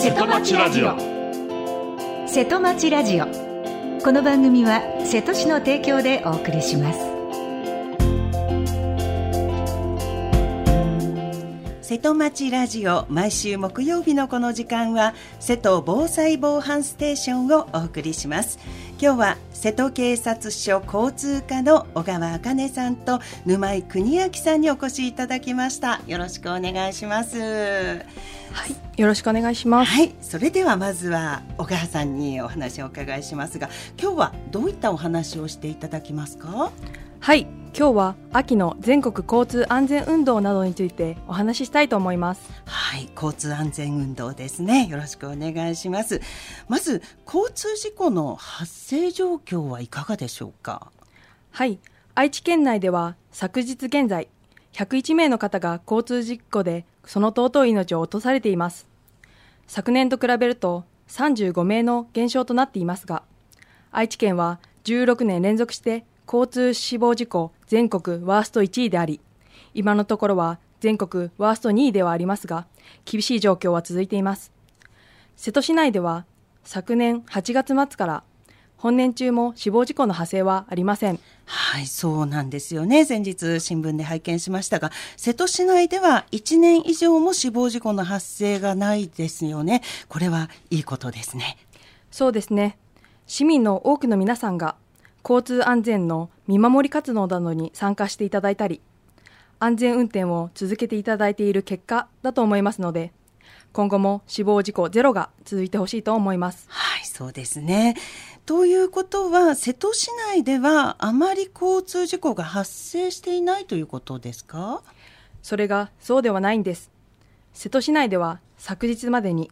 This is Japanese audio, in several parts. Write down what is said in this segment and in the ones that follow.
瀬戸町ラジオ。 瀬戸町ラジオ。この番組は瀬戸市の提供でお送りします。 瀬戸町ラジオ、毎週木曜日のこの時間は瀬戸防災防犯ステーションをお送りします。今日は瀬戸警察署交通課の小川茜さんと沼井邦明さんにお越しいただきました。よろしくお願いします。 はい、よろしくお願いします。 はい、それではまずは小川さんにお話をお伺いしますが、今日はどういったお話をしていただけますか？ はい、今日は秋の全国交通安全運動などについてお話ししたいと思います。 はい、交通安全運動ですね。よろしくお願いします。まず交通事故の発生状況はいかがでしょうか？ はい、愛知県内では昨日現在101名の方が交通事故でその尊い命を落とされています。昨年と比べると35名の減少となっていますが、愛知県は16年連続して交通死亡事故全国ワースト1位であり、今のところは全国ワースト2位ではありますが、厳しい状況は続いています。瀬戸市内では昨年8月末から本年中も死亡事故の発生はありません。 はい、そうなんですよね。先日新聞で拝見しましたが、瀬戸市内では1年以上も死亡事故の発生がないですよね。これはいいことですね。 そうですね。市民の多くの皆さんが交通安全の見守り活動などに参加していただいたり、安全運転を続けていただいている結果だと思いますので、今後も死亡事故ゼロが続いてほしいと思います。 はい、そうですね。ということは、瀬戸市内ではあまり交通事故が発生していないということですか？ それがそうではないんです。瀬戸市内では昨日までに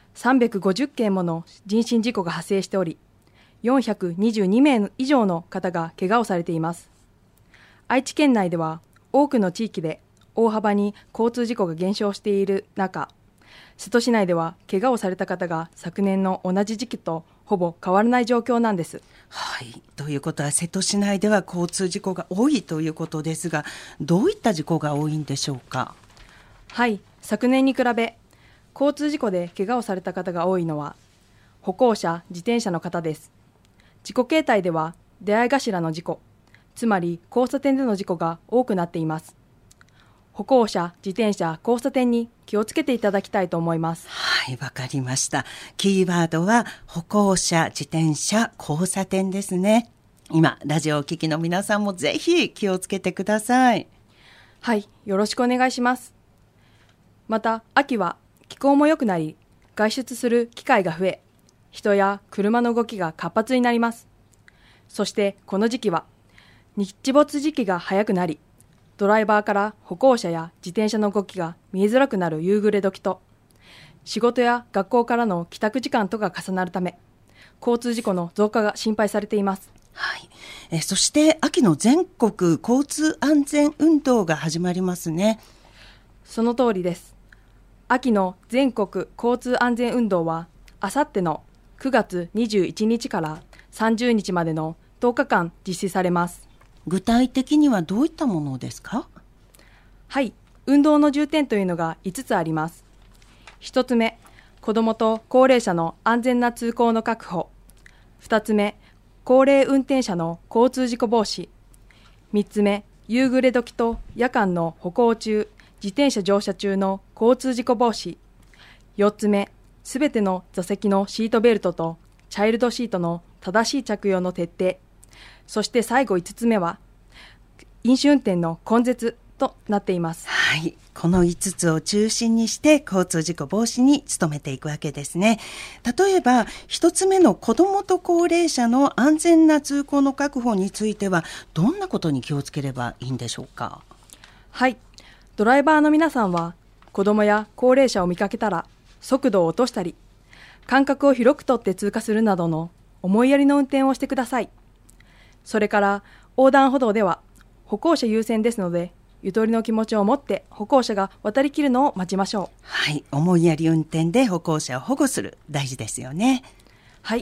350件もの人身事故が発生しており、422名以上の方が怪我をされています。愛知県内では多くの地域で大幅に交通事故が減少している中、瀬戸市内では怪我をされた方が昨年の同じ時期とほぼ変わらない状況なんです。 はい、ということは瀬戸市内では交通事故が多いということですが、どういった事故が多いんでしょうか？ はい、昨年に比べ交通事故で怪我をされた方が多いのは歩行者、自転車の方です。事故形態では出会い頭の事故、つまり交差点での事故が多くなっています。歩行者、自転車、交差点に気をつけていただきたいと思います。 はい、わかりました。キーワードは歩行者、自転車、交差点ですね。今ラジオをお聞きの皆さんもぜひ気をつけてください。 はい、よろしくお願いします。また秋は気候も良くなり、外出する機会が増え、人や車の動きが活発になります。そしてこの時期は日没時期が早くなり、ドライバーから歩行者や自転車の動きが見えづらくなる夕暮れ時と、仕事や学校からの帰宅時間とが重なるため、交通事故の増加が心配されています。 はい、そして秋の全国交通安全運動が始まりますね。 その通りです。秋の全国交通安全運動はあさっての9月21日から30日までの10日間実施されます。 具体的にはどういったものですか？ はい、運動の重点というのが5つあります。1つ目、子どもと高齢者の安全な通行の確保。2つ目、高齢運転者の交通事故防止。3つ目、夕暮れ時と夜間の歩行中、自転車乗車中の交通事故防止。4つ目、すべての座席のシートベルトとチャイルドシートの正しい着用の徹底。そして最後5つ目は飲酒運転の根絶となっています。 はい、この5つを中心にして交通事故防止に努めていくわけですね。例えば1つ目の子どもと高齢者の安全な通行の確保についてはどんなことに気をつければいいんでしょうか？ はい、ドライバーの皆さんは子どもや高齢者を見かけたら速度を落としたり、間隔を広く取って通過するなどの思いやりの運転をしてください。それから横断歩道では歩行者優先ですので、ゆとりの気持ちを持って歩行者が渡りきるのを待ちましょう。 はい、思いやり運転で歩行者を保護する、大事ですよね。 はい、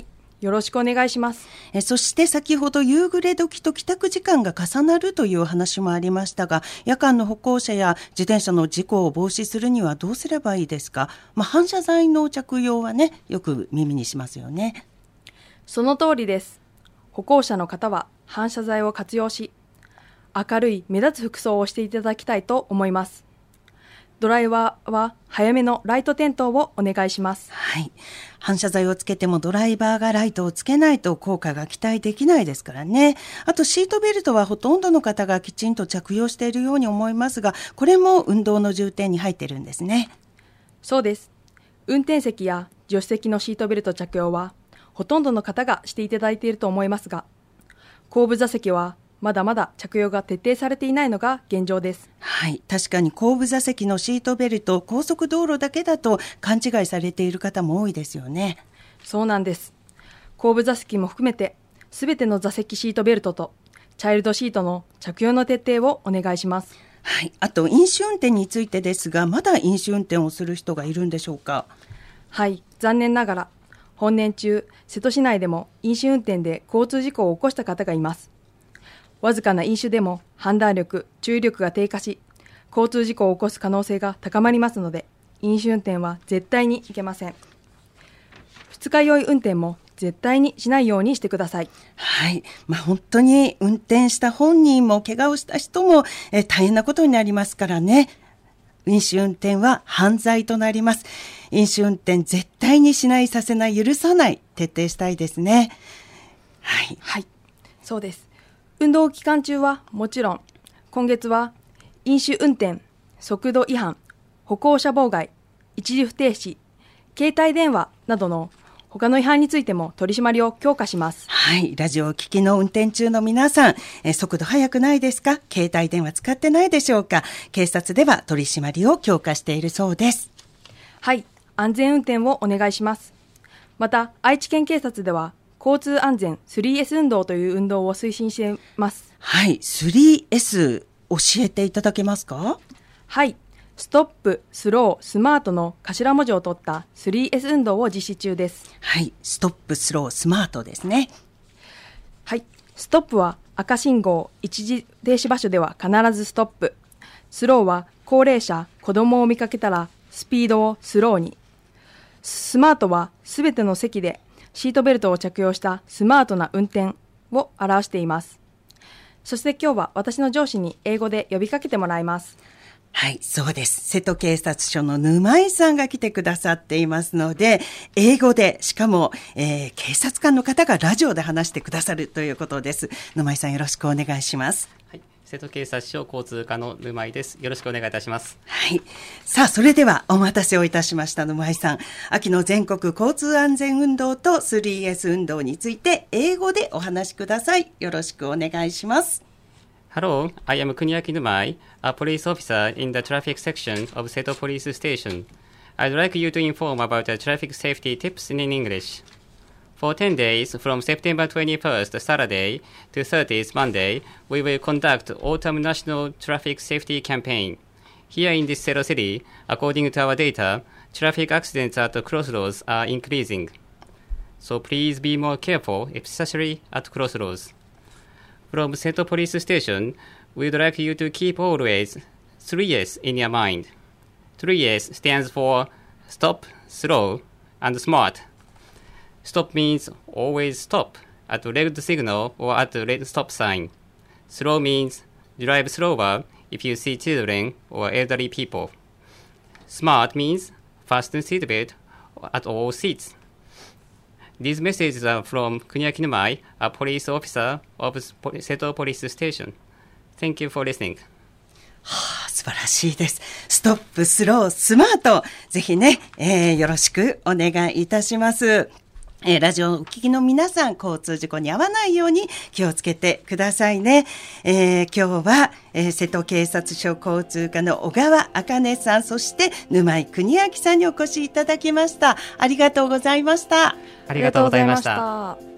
よろしくお願いします。 そして先ほど夕暮れ時と帰宅時間が重なるというお話もありましたが、夜間の歩行者や自転車の事故を防止するにはどうすればいいですか？反射材の着用はね、よく耳にしますよね。 その通りです。歩行者の方は反射材を活用し、明るい目立つ服装をしていただきたいと思います。ドライバーは早めのライト点灯をお願いします。 はい。反射材をつけてもドライバーがライトをつけないと効果が期待できないですからね。あとシートベルトはほとんどの方がきちんと着用しているように思いますが、これも運動の重点に入っているんですね。 そうです。運転席や助手席のシートベルト着用はほとんどの方がしていただいていると思いますが、後部座席はまだまだ着用が徹底されていないのが現状です。 はい、確かに後部座席のシートベルト、高速道路だけだと勘違いされている方も多いですよね。 そうなんです。後部座席も含めてすべての座席シートベルトとチャイルドシートの着用の徹底をお願いします。 はい、あと飲酒運転についてですが、まだ飲酒運転をする人がいるんでしょうか？ はい、残念ながら本年中、瀬戸市内でも飲酒運転で交通事故を起こした方がいます。わずかな飲酒でも判断力、注意力が低下し、交通事故を起こす可能性が高まりますので、飲酒運転は絶対にいけません。二日酔い運転も絶対にしないようにしてください。 はい、本当に運転した本人も怪我をした人も大変なことになりますからね。飲酒運転は犯罪となります。飲酒運転絶対にしない、させない、許さない、徹底したいですね。はい、 はい、そうです。運動期間中はもちろん、今月は飲酒運転、速度違反、歩行者妨害、一時不停止、携帯電話などの他の違反についても取り締まりを強化します。 はい、ラジオを聞きの運転中の皆さん、速度速くないですか？携帯電話使ってないでしょうか？警察では取り締まりを強化しているそうです。 はい、安全運転をお願いします。また、愛知県警察では交通安全 3S 運動という運動を推進しています。 はい、3S 教えていただけますか？ はい、ストップ、スロー、スマートの頭文字を取った 3S 運動を実施中です。 はい、ストップ、スロー、スマートですね。 はい、ストップは赤信号、一時停止場所では必ずストップ。スローは高齢者、子供を見かけたらスピードをスローに。スマートはすべての席でシートベルトを着用したスマートな運転を表しています。そして今日は私の上司に英語で呼びかけてもらいます。 はい、そうです。瀬戸警察署の沼井さんが来てくださっていますので、英語で、しかも、警察官の方がラジオで話してくださるということです。沼井さん、よろしくお願いします。 はい、瀬戸警察署交通課の沼井です。よろしくお願いいたします。 はい。さあ、それではお待たせをいたしました沼井さん。秋の全国交通安全運動と 3S 運動について英語でお話しください。よろしくお願いします。 Hello, I am Kuniaki Numai, a police officer in the traffic section of Seto Police Station. I'd like you to inform about the traffic safety tips in English. For 10 days, from September 21st, Saturday, to 30th, Monday, we will conduct Autumn National Traffic Safety Campaign. Here in this Seto city, according to our data, traffic accidents at crossroads are increasing. So please be more careful, especially at crossroads.From Seto Police Station, we'd like you to keep always 3S in your mind. 3S stands for Stop, Slow, and Smart. Stop means always stop at red signal or at the red stop sign. Slow means drive slower if you see children or elderly people. Smart means fasten seatbelt at all seats.These messages are from Kuniaki Numai, a police officer of Seto Police Station. Thank you for listening. 素晴らしいです。ストップ、スロー、スマート。ぜひね、よろしくお願いいたします。ラジオをお聞きの皆さん、交通事故に遭わないように気をつけてくださいね。今日は、瀬戸警察署交通課の小川茜さん、そして沼井邦明さんにお越しいただきました。ありがとうございました。 ありがとうございました。